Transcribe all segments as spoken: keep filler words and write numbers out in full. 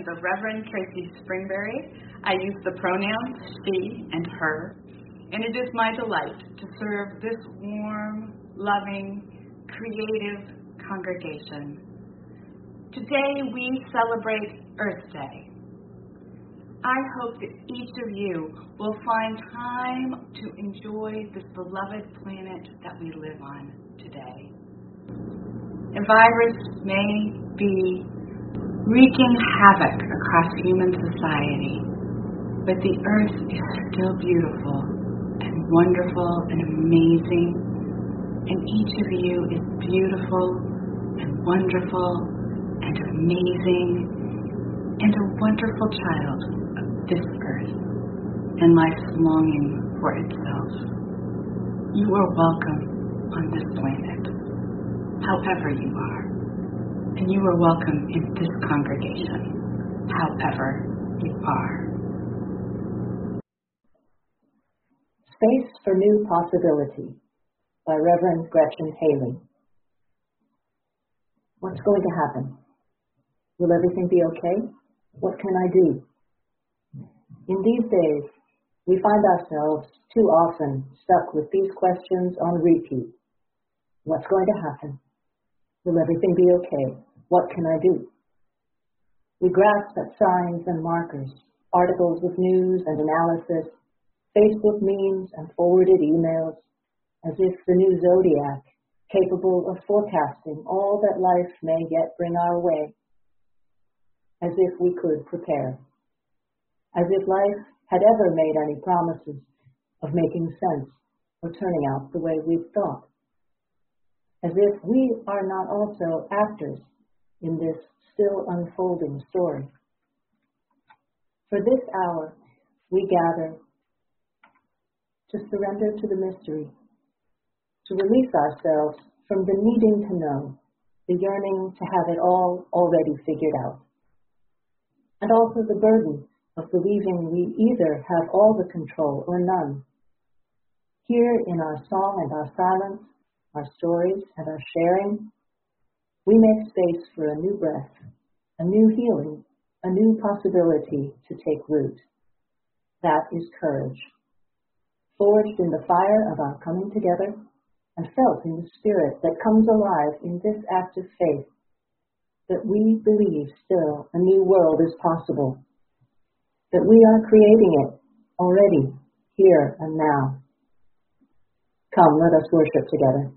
of Reverend Tracy Springberry. I use the pronouns she and her, and it is my delight to serve this warm, loving, creative congregation. Today we celebrate Earth Day. I hope that each of you will find time to enjoy this beloved planet that we live on today. A virus may be wreaking havoc across human society, but the earth is still beautiful and wonderful and amazing, and each of you is beautiful and wonderful and amazing and a wonderful child of this earth and life's longing for itself. You are welcome on this planet, however you are. And you are welcome in this congregation, however you are. Space for New Possibility by Reverend Gretchen Haley. What's going to happen? Will everything be okay? What can I do? In these days, we find ourselves too often stuck with these questions on repeat. What's going to happen? Will everything be okay? What can I do? We grasp at signs and markers, articles with news and analysis, Facebook memes and forwarded emails, as if the new zodiac, capable of forecasting all that life may yet bring our way, as if we could prepare, as if life had ever made any promises of making sense or turning out the way we'd thought, as if we are not also actors in this still unfolding story. For this hour, we gather to surrender to the mystery, to release ourselves from the needing to know, the yearning to have it all already figured out, and also the burden of believing we either have all the control or none. Here in our song and our silence, our stories and our sharing, we make space for a new breath, a new healing, a new possibility to take root. That is courage, forged in the fire of our coming together and felt in the spirit that comes alive in this act of faith, that we believe still a new world is possible, that we are creating it already, here and now. Come, let us worship together.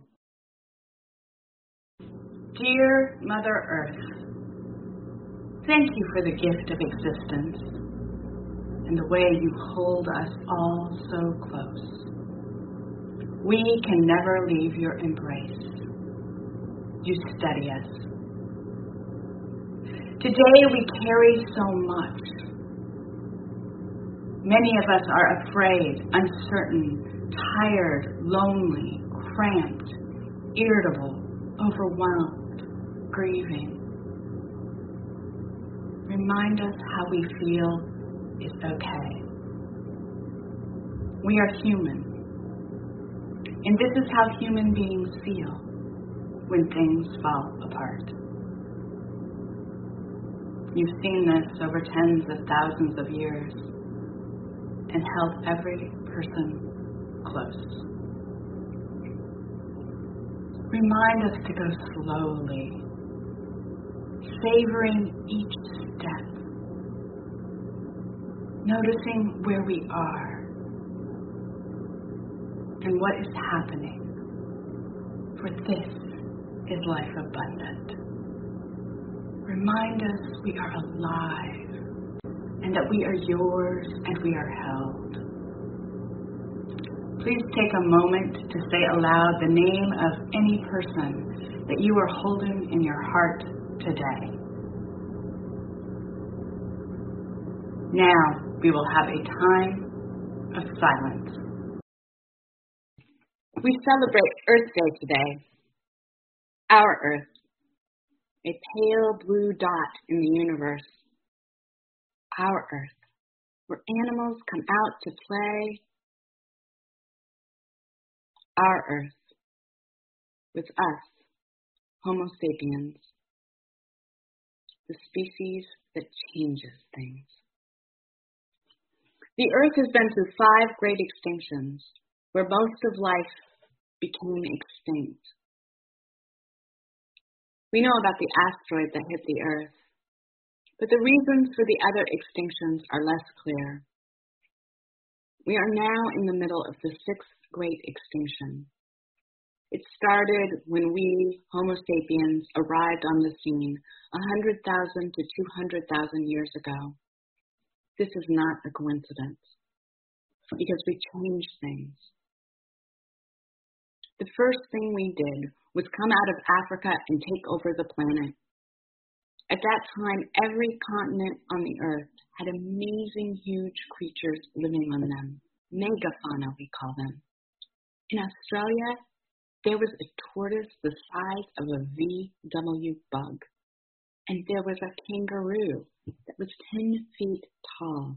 Dear Mother Earth, thank you for the gift of existence and the way you hold us all so close. We can never leave your embrace. You steady us. Today we carry so much. Many of us are afraid, uncertain, tired, lonely, cramped, irritable, overwhelmed, grieving. Remind us how we feel is okay. We are human, and this is how human beings feel when things fall apart. You've seen this over tens of thousands of years and held every person close. Remind us to go slowly, savoring each step, noticing where we are and what is happening, for this is life abundant. Remind us we are alive and that we are yours and we are held. Please take a moment to say aloud the name of any person that you are holding in your heart today. Now we will have a time of silence. We celebrate Earth Day today. Our Earth, a pale blue dot in the universe. Our Earth, where animals come out to play. Our Earth, with us, Homo sapiens, the species that changes things. The Earth has been through five great extinctions, where most of life became extinct. We know about the asteroid that hit the Earth, but the reasons for the other extinctions are less clear. We are now in the middle of the sixth great extinction. It started when we, Homo sapiens, arrived on the scene one hundred thousand to two hundred thousand years ago. This is not a coincidence, because we changed things. The first thing we did was come out of Africa and take over the planet. At that time, every continent on the Earth had amazing, huge creatures living on them. Megafauna, we call them. In Australia, there was a tortoise the size of a V W bug, and there was a kangaroo that was ten feet tall.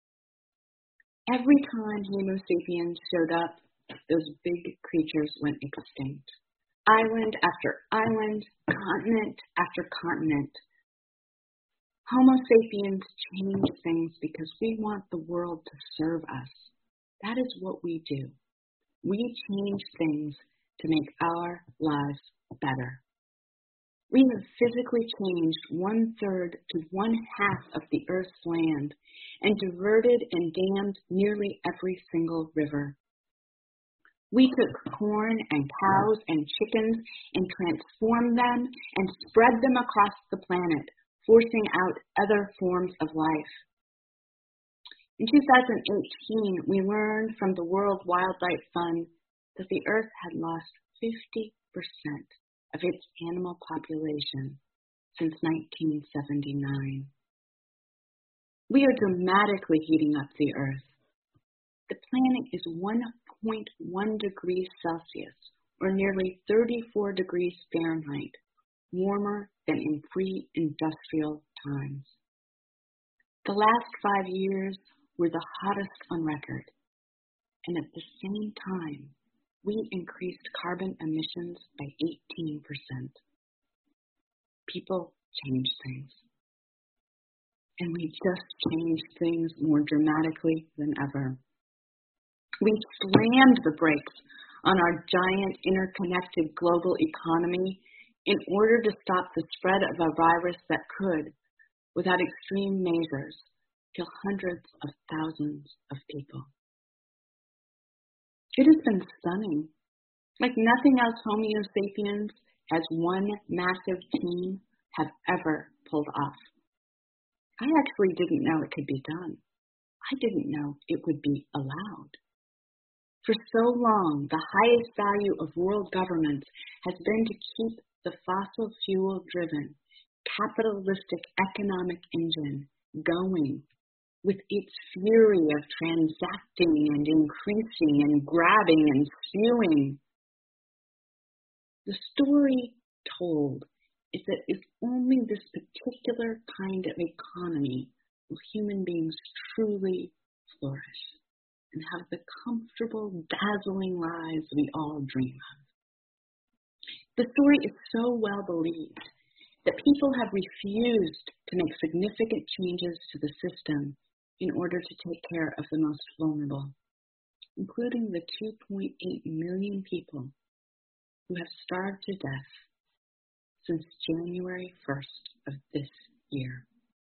Every time Homo sapiens showed up, those big creatures went extinct. Island after island, continent after continent. Homo sapiens change things because we want the world to serve us. That is what we do. We change things to make our lives better. We have physically changed one-third to one-half of the Earth's land and diverted and dammed nearly every single river. We took corn and cows and chickens and transformed them and spread them across the planet, forcing out other forms of life. In two thousand eighteen, we learned from the World Wildlife Fund that the Earth had lost fifty percent of its animal population since nineteen seventy-nine. We are dramatically heating up the Earth. The planet is one point one degrees Celsius, or nearly thirty-four degrees Fahrenheit, warmer than in pre-industrial times. The last five years were the hottest on record, and at the same time, we increased carbon emissions by eighteen percent. People change things. And we just changed things more dramatically than ever. We slammed the brakes on our giant interconnected global economy in order to stop the spread of a virus that could, without extreme measures, kill hundreds of thousands of people. It has been stunning. Like nothing else Homo sapiens as one massive team have ever pulled off. I actually didn't know it could be done. I didn't know it would be allowed. For so long, the highest value of world governments has been to keep the fossil fuel-driven, capitalistic economic engine going with its fury of transacting and increasing and grabbing and spewing. The story told is that if only this particular kind of economy will human beings truly flourish and have the comfortable, dazzling lives we all dream of. The story is so well believed that people have refused to make significant changes to the system in order to take care of the most vulnerable, including the two point eight million people who have starved to death since January first of this year.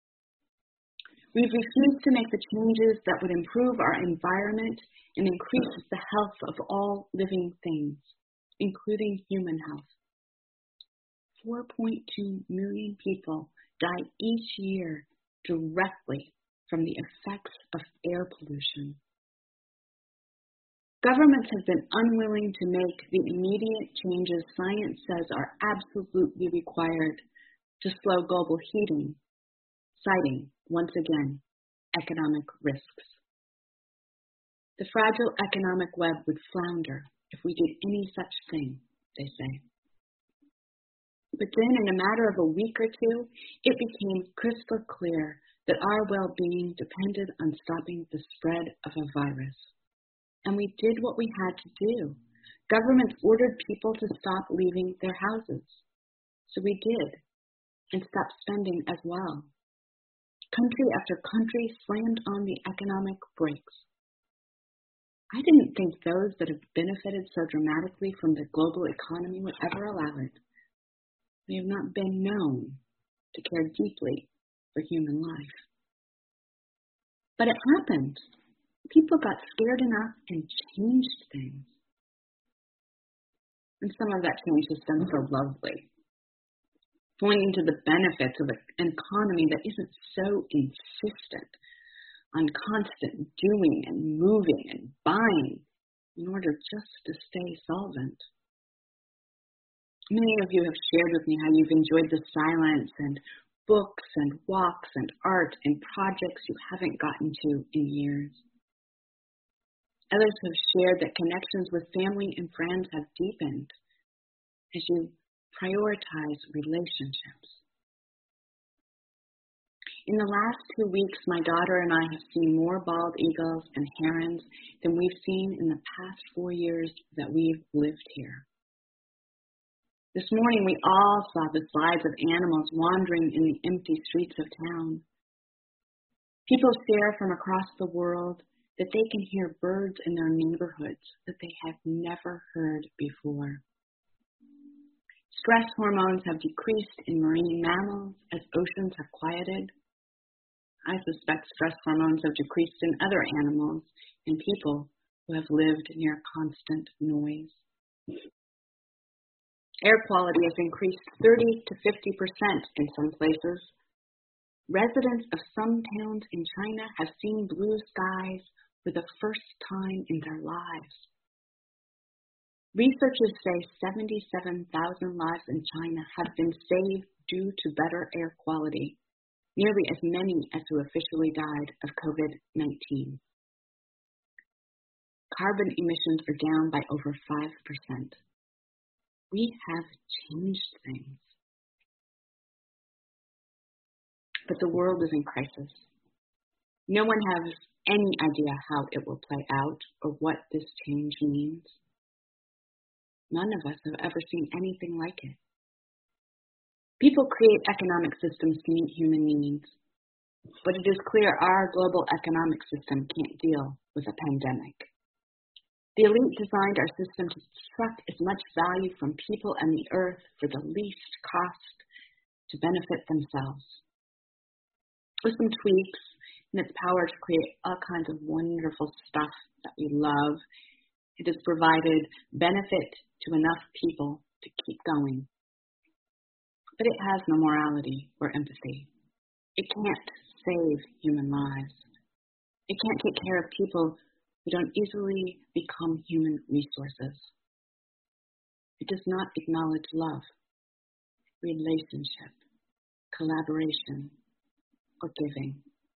We've refused to make the changes that would improve our environment and increase the health of all living things, including human health. four point two million people die each year directly from the effects of air pollution. Governments have been unwilling to make the immediate changes science says are absolutely required to slow global heating, citing, once again, economic risks. The fragile economic web would flounder if we did any such thing, they say. But then, in a matter of a week or two, it became crystal clear that our well-being depended on stopping the spread of a virus. And we did what we had to do. Governments ordered people to stop leaving their houses. So we did, and stopped spending as well. Country after country slammed on the economic brakes. I didn't think those that have benefited so dramatically from the global economy would ever allow it. They have not been known to care deeply for human life. But it happened. People got scared enough and changed things. And some of that change has done so lovely, pointing to the benefits of an economy that isn't so insistent on constant doing and moving and buying in order just to stay solvent. Many of you have shared with me how you've enjoyed the silence and books and walks and art and projects you haven't gotten to in years. Others have shared that connections with family and friends have deepened as you prioritize relationships. In the last two weeks, my daughter and I have seen more bald eagles and herons than we've seen in the past four years that we've lived here. This morning, we all saw the slides of animals wandering in the empty streets of town. People share from across the world that they can hear birds in their neighborhoods that they have never heard before. Stress hormones have decreased in marine mammals as oceans have quieted. I suspect stress hormones have decreased in other animals and people who have lived near constant noise. Air quality has increased thirty to fifty percent in some places. Residents of some towns in China have seen blue skies for the first time in their lives. Researchers say seventy-seven thousand lives in China have been saved due to better air quality, nearly as many as who officially died of COVID nineteen. Carbon emissions are down by over five percent. We have changed things. But the world is in crisis. No one has any idea how it will play out or what this change means. None of us have ever seen anything like it. People create economic systems to meet human needs, but it is clear our global economic system can't deal with a pandemic. The elite designed our system to extract as much value from people and the earth for the least cost to benefit themselves. With some tweaks and its power to create all kinds of wonderful stuff that we love, it has provided benefit to enough people to keep going. But it has no morality or empathy. It can't save human lives. It can't take care of people who don't easily become human resources. It does not acknowledge love, relationship, collaboration, or giving.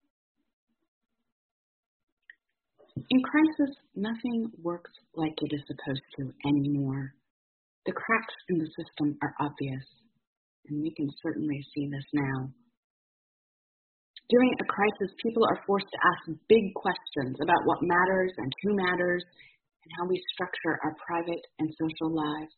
In crisis, nothing works like it is supposed to anymore. The cracks in the system are obvious, and we can certainly see this now. During a crisis, people are forced to ask big questions about what matters and who matters and how we structure our private and social lives.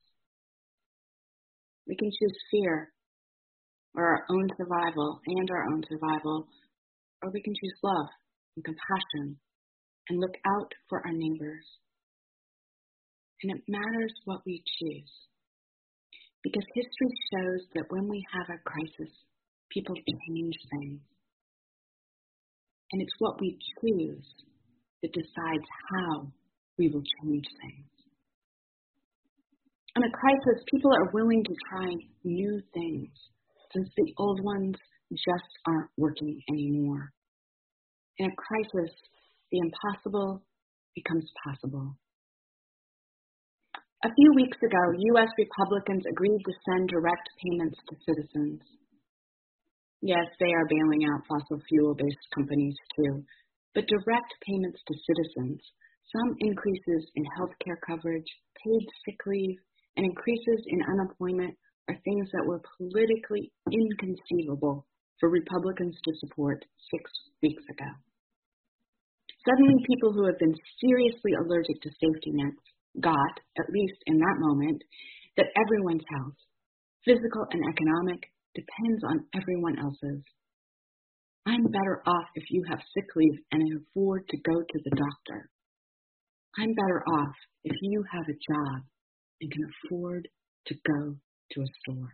We can choose fear or our own survival and our own survival, or we can choose love and compassion and look out for our neighbors. And it matters what we choose, because history shows that when we have a crisis, people change things. And it's what we choose that decides how we will change things. In a crisis, people are willing to try new things since the old ones just aren't working anymore. In a crisis, the impossible becomes possible. A few weeks ago, U S Republicans agreed to send direct payments to citizens. Yes, they are bailing out fossil fuel-based companies too, but direct payments to citizens, some increases in health care coverage, paid sick leave, and increases in unemployment are things that were politically inconceivable for Republicans to support six weeks ago. Suddenly, people who have been seriously allergic to safety nets got, at least in that moment, that everyone's health, physical and economic, depends on everyone else's. I'm better off if you have sick leave and afford to go to the doctor. I'm better off if you have a job and can afford to go to a store.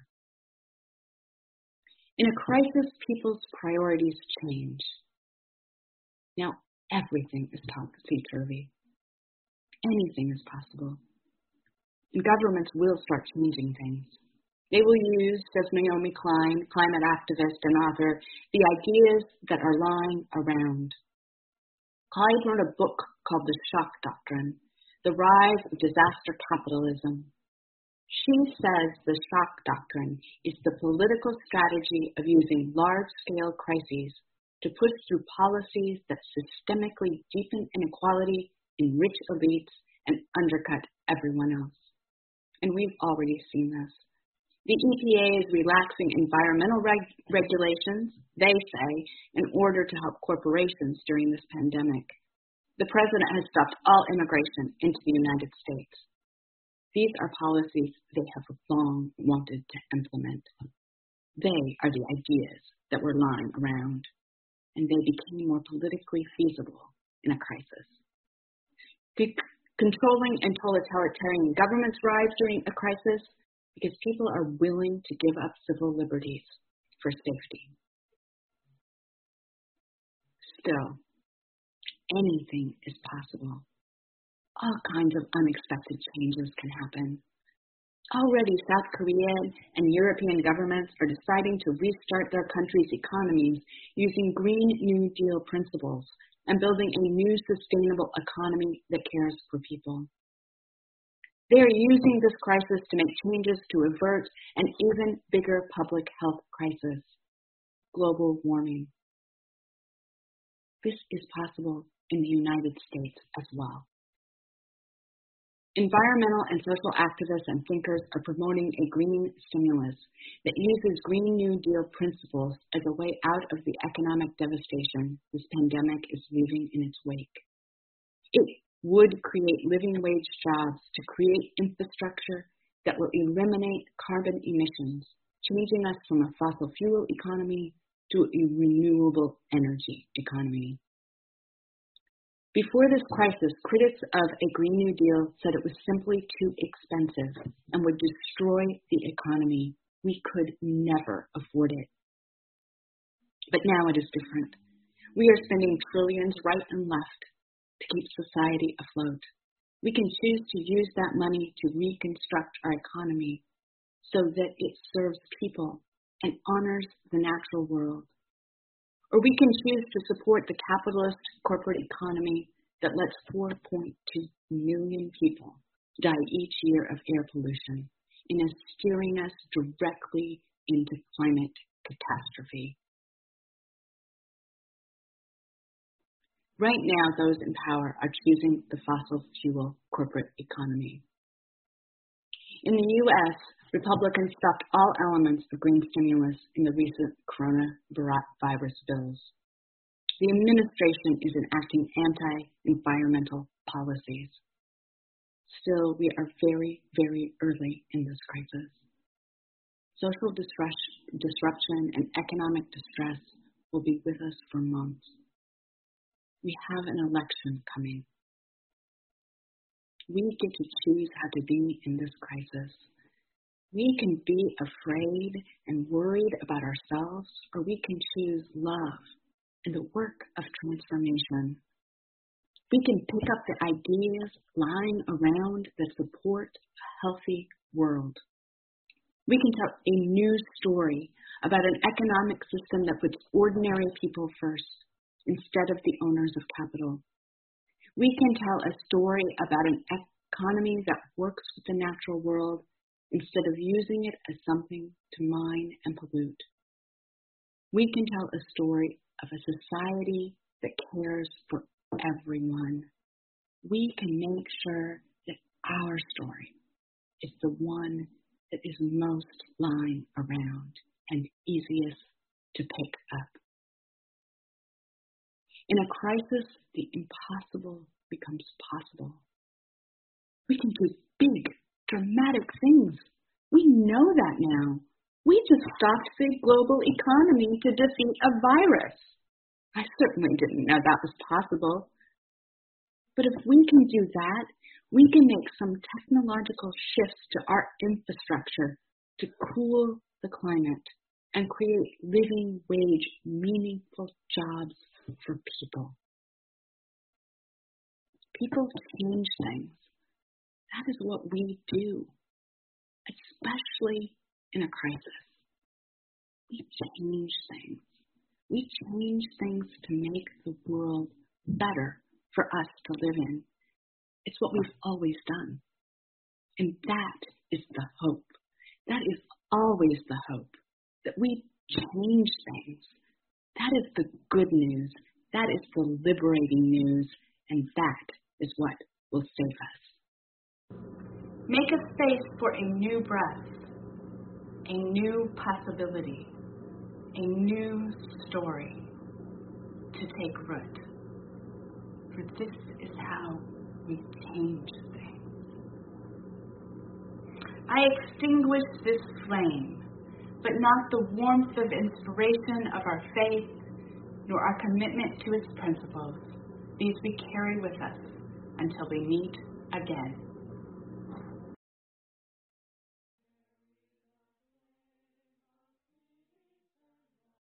In a crisis, people's priorities change. Now, everything is topsy-turvy. Anything is possible. And governments will start changing things. They will use, says Naomi Klein, climate activist and author, the ideas that are lying around. Klein wrote a book called The Shock Doctrine, The Rise of Disaster Capitalism. She says the shock doctrine is the political strategy of using large-scale crises to push through policies that systemically deepen inequality, enrich elites, and undercut everyone else. And we've already seen this. The E P A is relaxing environmental reg- regulations, they say, in order to help corporations during this pandemic. The president has stopped all immigration into the United States. These are policies they have long wanted to implement. They are the ideas that were lying around, and they became more politically feasible in a crisis. C- controlling and totalitarian governments rise during a crisis because people are willing to give up civil liberties for safety. Still, anything is possible. All kinds of unexpected changes can happen. Already, South Korean and European governments are deciding to restart their countries' economies using Green New Deal principles and building a new sustainable economy that cares for people. They are using this crisis to make changes to avert an even bigger public health crisis, global warming. This is possible in the United States as well. Environmental and social activists and thinkers are promoting a green stimulus that uses Green New Deal principles as a way out of the economic devastation this pandemic is leaving in its wake. It would create living wage jobs to create infrastructure that will eliminate carbon emissions, changing us from a fossil fuel economy to a renewable energy economy. Before this crisis, critics of a Green New Deal said it was simply too expensive and would destroy the economy. We could never afford it. But now it is different. We are spending trillions right and left to keep society afloat. We can choose to use that money to reconstruct our economy so that it serves people and honors the natural world. Or we can choose to support the capitalist corporate economy that lets four point two million people die each year of air pollution and is steering us directly into climate catastrophe. Right now, those in power are choosing the fossil fuel corporate economy. In the U S, Republicans stopped all elements of green stimulus in the recent coronavirus bills. The administration is enacting anti-environmental policies. Still, we are very, very early in this crisis. Social disruption and economic distress will be with us for months. We have an election coming. We get to choose how to be in this crisis. We can be afraid and worried about ourselves, or we can choose love and the work of transformation. We can pick up the ideas lying around that support a healthy world. We can tell a new story about an economic system that puts ordinary people first instead of the owners of capital. We can tell a story about an economy that works with the natural world instead of using it as something to mine and pollute. We can tell a story of a society that cares for everyone. We can make sure that our story is the one that is most lying around and easiest to pick up. In a crisis, the impossible becomes possible. We can do big, dramatic things. We know that now. We just stopped the global economy to defeat a virus. I certainly didn't know that was possible. But if we can do that, we can make some technological shifts to our infrastructure to cool the climate and create living wage, meaningful jobs for people. People change things. That is what we do, especially in a crisis. We change things. We change things to make the world better for us to live in. It's what we've always done. And that is the hope. That is always the hope, that we change things. That is the good news. That is the liberating news. And that is what will save us. Make a space for a new breath, a new possibility, a new story to take root. For this is how we change things. I extinguish this flame, but not the warmth of inspiration of our faith, nor our commitment to its principles. These we carry with us until we meet again.